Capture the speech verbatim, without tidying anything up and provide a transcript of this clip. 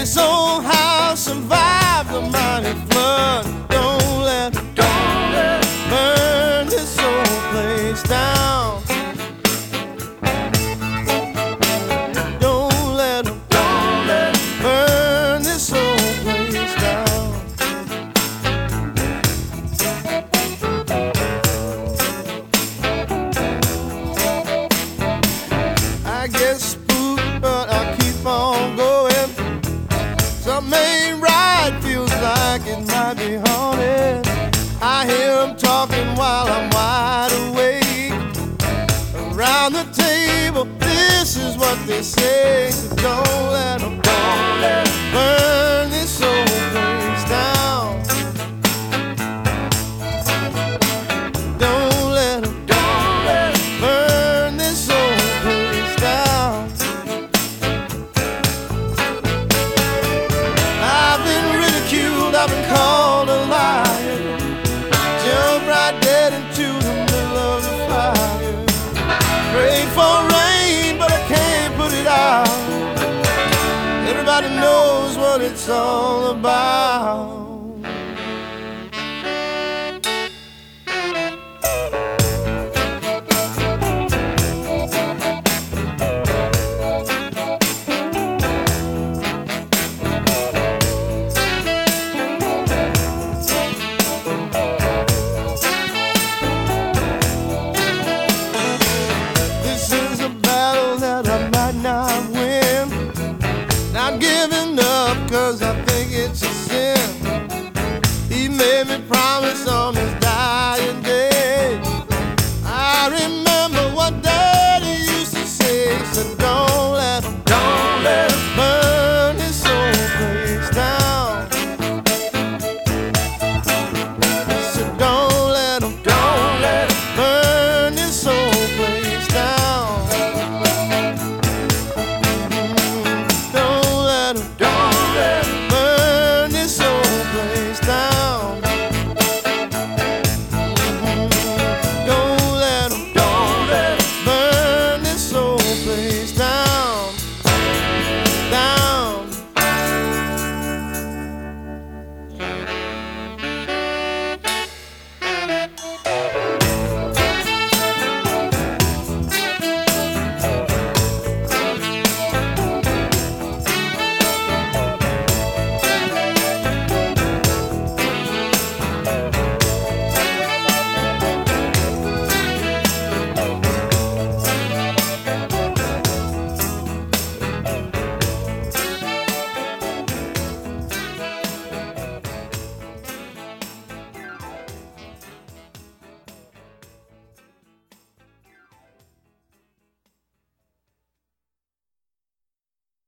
This old house survived the mighty flood. Don't let, don't let it burn this old place down. Don't let it, don't let it burn this old place down. I get spooked, but I keep on going. Something ain't right, feels like it might be haunted. I hear them talking while I'm wide awake. Around the table, this is what they say. So don't let them, don't let them burn this old place down. Don't let them, don't let them burn this old place down. I've been called a liar, jump right dead into the middle of the fire. Pray for rain, but I can't put it out. Everybody knows what it's all about. Not win, not giving up, cause I think it's a sin. He made me promise on his dying day. I remember what Daddy used to say. So don't let him, don't let him burn this old place down. So don't let him, don't let him burn this old place down. Don't let him